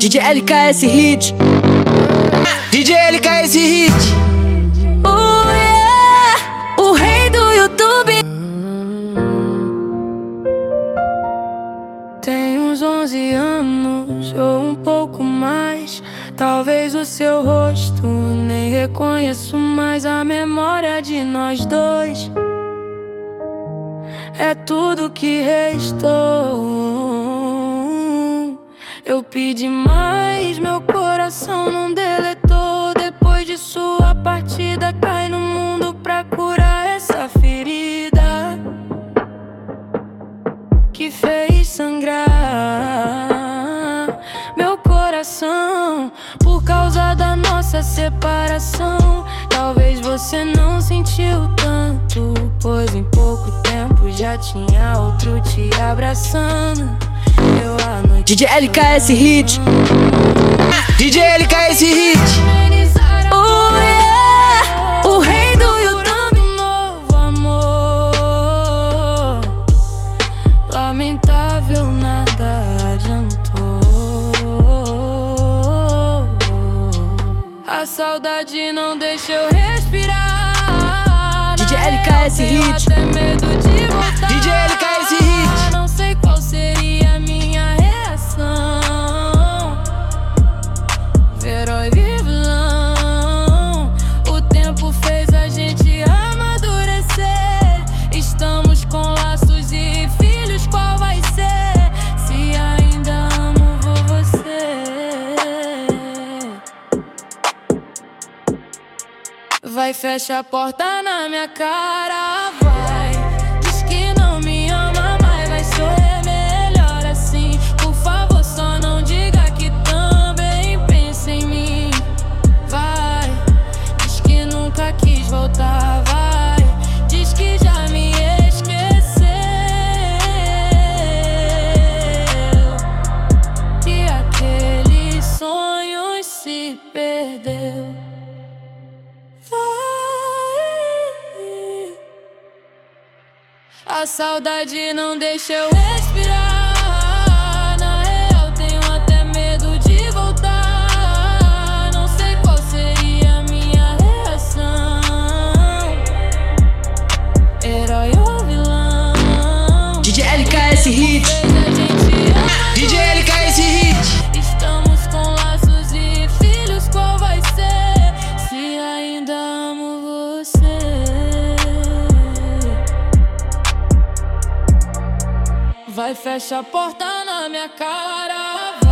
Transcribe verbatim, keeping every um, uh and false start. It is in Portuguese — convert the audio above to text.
D J L K S Hit. D J L K S Hit. Oh yeah, o rei do YouTube. Tem uns onze anos ou um pouco mais. Talvez o seu rosto nem reconheço mais. A memória de nós dois é tudo que restou. Eu pedi mais, meu coração não deletou. Depois de sua partida, cai no mundo pra curar essa ferida que fez sangrar meu coração por causa da nossa separação. Talvez você não sentiu tanto, pois em pouco tempo já tinha outro te abraçando. Eu à noite D J L K S Hit. D J L K S Hit. Oh yeah, o rei do YouTube. Novo amor, lamentável, nada adiantou. A saudade não deixa eu respirar. D J L K S Hit. Tenho até medo de voltar. D J L K S Hit. Não sei qual seria a minha reação. Herói e vilão, o tempo fez a gente amadurecer. Estamos com laços e filhos, qual vai ser? Se ainda amo você, vai, fecha a porta na minha cara, vai. Diz que não me ama, mas vai sorrir melhor assim. Por favor, só não diga que também pensa em mim. Vai, diz que nunca quis voltar, vai. Diz que já me esqueceu, que aquele sonho se perdeu. A saudade não deixa eu respirar. Na real, tenho até medo de voltar. Não sei qual seria a minha reação. Herói ou vilão, D J L K S Hit. D J L K S Hit. estamos com laços e filhos, qual vai ser? Se ainda amo você, vai, fecha a porta na minha cara.